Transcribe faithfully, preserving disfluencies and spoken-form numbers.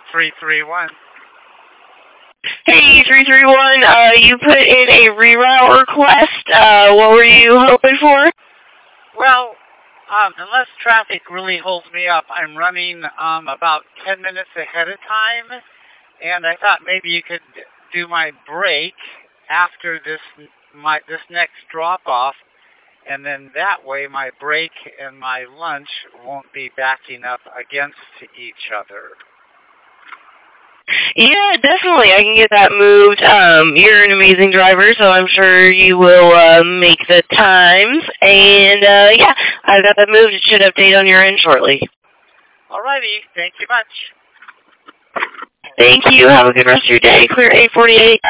three three one. Hey, three three one, uh, you put in a reroute request. Uh, what were you hoping for? Well, um, unless traffic really holds me up, I'm running um, about ten minutes ahead of time, and I thought maybe you could do my break after this my this next drop-off, and then that way my break and my lunch won't be backing up against each other. Yeah, definitely. I can get that moved. Um, you're an amazing driver, so I'm sure you will uh, make the times. And, uh, yeah, I've got that moved. It should update on your end shortly. Alrighty. Thank you much. Thank you. Have a good rest of your day. Clear eight forty-eight.